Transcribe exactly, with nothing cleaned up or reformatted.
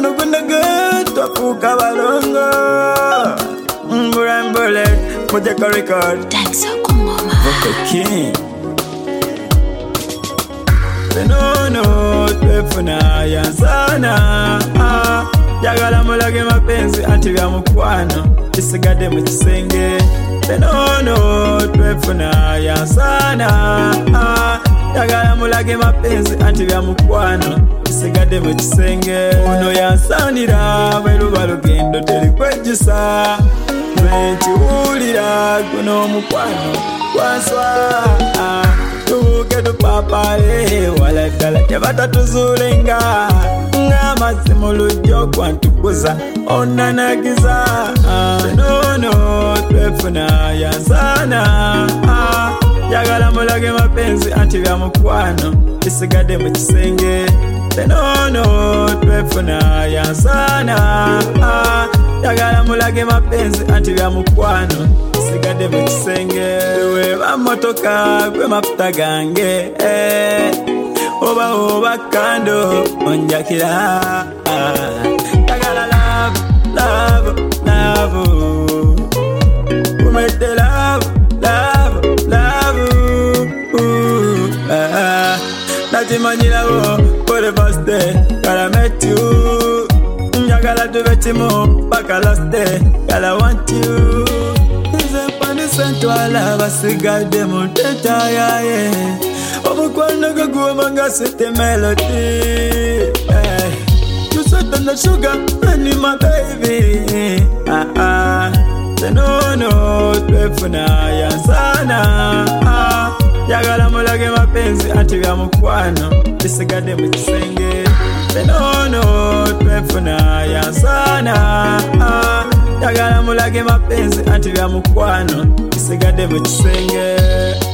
Guno guna good, twafuka balongo. Brian Bullet, Mujeka Record. Thanks for coming, Vocal King. Benono, twefuna yansana. Jagala mulage mapenzi anti bya mukwano. Isigade mu kisenge. Benono, twefuna yansana. Jagala mulage mapenzi anti bya mukwano. Isigade mu kisenge. Uno yansanira bweruba lugendo teri kwejisa. Twenty-ulira guno mukwano kwanswa. Tuke tupapa eh wala kala yabata tuzulenga. Ngamazimu lujo kwantukuza onanagiza. Benono twefuna yansana. Jagala mulage mapenzi anti bya mukwano. Isigade mu kisenge. Benono twefuna yansana. Jagala mulage mapenzi anti bya mukwano. Isigade mu kisenge. We bamotoka gwe mafuta gange eh. Oba oba kando onjakira. Jagala love, love, love. Umete love, love, love. Ooh, ah. Najimanyira wo for the first day that I met you. Njagala tubetimu paka last day that I want you. Nze pani sentwala basigade mu teta yaye. Omukwano gaguwa nga sweet melody. You sweet on the sugar and my baby. Ah ah. Benono twefuna yansana. Jagala mulage mapenzi anti bya mukwano. Isigade mu kisenge. Benono twefuna yansana. Jagala mulage mapenzi anti bya mukwano. Isigade mu kisenge.